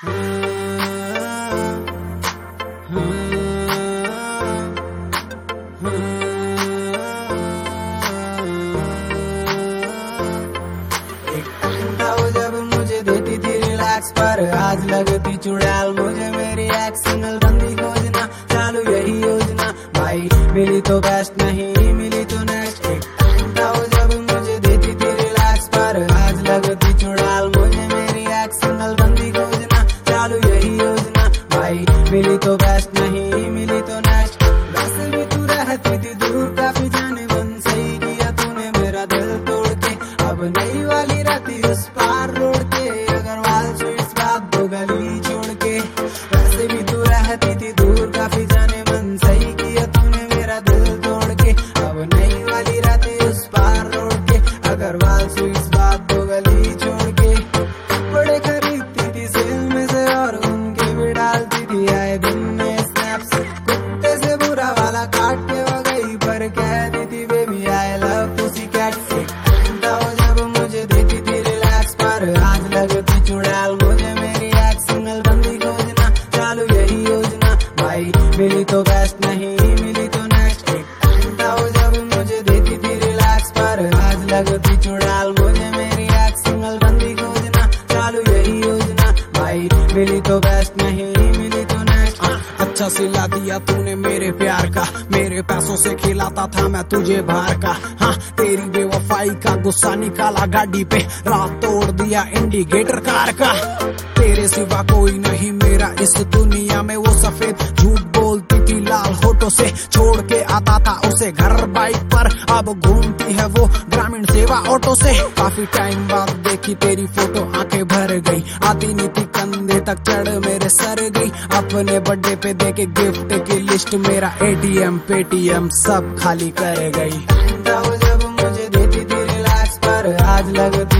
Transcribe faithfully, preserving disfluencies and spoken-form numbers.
जब मुझे देती थी रिलैक्स पर आज लगती चुड़ैल मुझे मेरी एक्स सिंगल बंदी खोजना चालू यही योजना भाई मिली तो बेस्ट नहीं मिली तो नेक्स्ट। एक टाइम था वो जब मुझे देती थी रिलैक्स पर आज लगती चुड़ैल मुझे मेरी एक्स सिंगल बंदी खोजना चालू यही योजना भाई मिली तो बेस्ट नहीं मिली तो नेक्स्ट। वैसे भी तू रहती थी दूर काफी जाने मन सही किया तूने मेरा दिल तोड़ के अब नई वाली रहती उस पार रोड के अग्रवाल स्वीट्स बात दो गली छोड़ के। वैसे भी तू रहती थी दूर काफी जाने मन सही किया तूने मेरा दिल तोड़ के अब नई वाली रहती उस पार रोड के अग्रवाल स्वीट्स बात दो गली छोड़ के। कपड़े खरीदती थी सेल में से और उनके भी डालती थी आए दिन में स्नैप्स कुत्ते से बुरा वाला काट के वो गई पर कह दी थी baby I love pussy cat. आज लगती चुड़ैल मुझे मेरी एक्स सिंगल बंदी खोजना चालू यही योजना भाई मिली तो बेस्ट नहीं मिली तो नेक्स्ट। एक टाइम था वो जब मुझे देती थी रिलैक्स पर आज लगती चुड़ैल मुझे मेरी एक्स सिंगल बंदी खोजना चालू यही योजना भाई मिली तो बेस्ट नहीं मिली तो नेक्स्ट। अच्छा सिला दिया तूने मेरे प्यार का मेरे पैसों से खिलाता था मैं तुझे बाहर का। हाँ तेरी बेवफाई का गुस्सा निकाला गाड़ी पे रात तोड़ दिया इंडिकेटर कार का। तेरे सिवा कोई नहीं मेरा इस दुनिया में वो सफेद झूठ बोलती थी लाल होठों से छोड़ के आता था उसे घर बाइक पर अब घूमती है वो ग्रामीण सेवा ऑटो से। काफी टाइम बाद देखी तेरी फोटो आंखें भर गई आती नीति कंधे तक चढ़ मेरे सर गई अपने बर्थडे पे देके गिफ्ट की लिस्ट मेरा एटीएम पेटीएम सब खाली कर गई। जब मुझे देती थी रिलैक्स पर आज लगती